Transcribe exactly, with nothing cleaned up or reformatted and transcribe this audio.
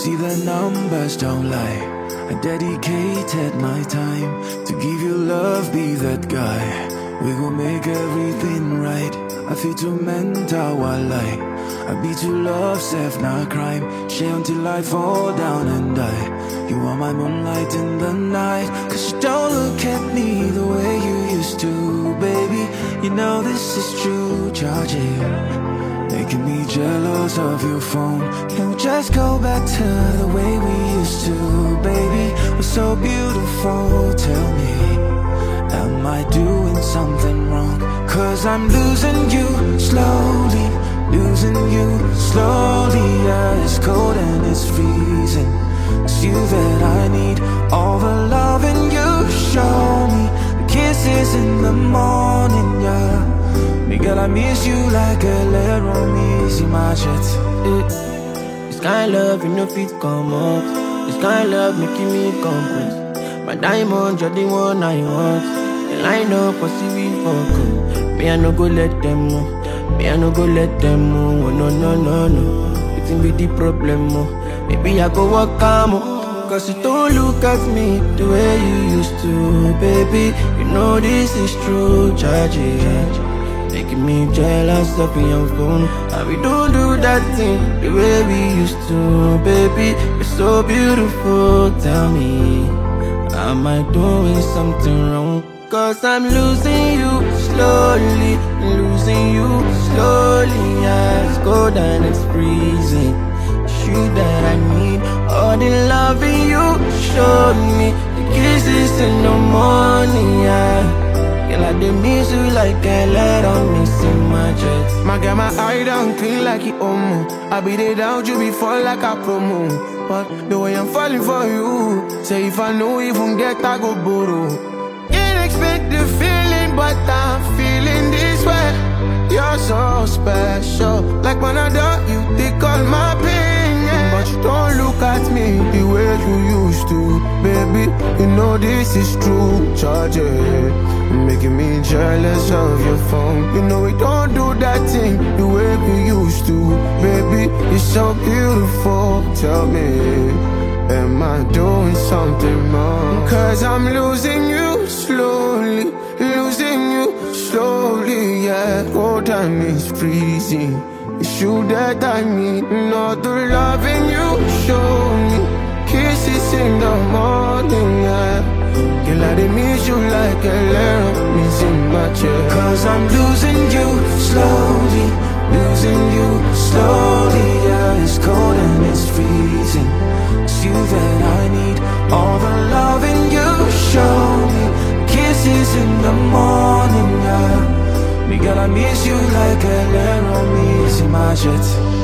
see the numbers don't lie. I dedicated my time to give you love, be that guy. We gon' make everything right. I feel too mental while I I be too love, self, not crime. Share until I fall down and die. You are my moonlight in the night. Cause you don't look at me the way you used to, baby. You know this is true, charge it. Making me jealous of your phone. Can we just go back to the way we used to, baby? We're so beautiful, tell me, am I doing something wrong? Cause I'm losing you slowly, losing you slowly. Yeah, it's cold and it's freezing. It's you that I need, all the loving you show me, the kisses in the morning, yeah. Girl, I miss you like a little miss in my chest. This kind of love you know fit come up. This kind of love making me compress. My diamond, you're the one I want. The line up for see we fuck. Me I no go let them know. Me I no go let them know. Oh, no no no no. It ain't be the problem. Oh. Maybe I go walk calm. Oh. Cause you don't look at me the way you used to, baby. You know this is true, charge it. Making me jealous of your phone. And we don't do that thing the way we used to, baby. You're so beautiful, tell me, am I doing something wrong? Cause I'm losing you slowly, losing you slowly. Yeah, it's cold and it's freezing. It's you that I need, all the loving you showed me, the kisses in the morning, yeah. Girl, I dey miss you like a letter missing my jet. My girl, my eye down clean like it omo. I be there down you before like a promo. But the way I'm falling for you, say if I know even get I go borrow. Can't expect the feeling, but I'm feeling this way. You're so special, like when I do you, they call my pain, yeah. But you don't look at me the way you used to, baby. You know this is true, charge it. Making me jealous of your phone. You know we don't do that thing the way we used to, baby. You're so beautiful, tell me, am I doing something wrong? Cause I'm losing you slowly, losing you slowly, yeah. Cold and it's freezing. It's you that I need, not the loving you show me, kisses in the morning, yeah. Girl, I dey miss you like a little miss in my chest. Cause I'm losing you slowly, losing you slowly. Yeah, it's cold and it's freezing. It's you that I need, all the loving you show me, kisses in the morning, yeah. Me girl, I miss you like a little miss in my chest.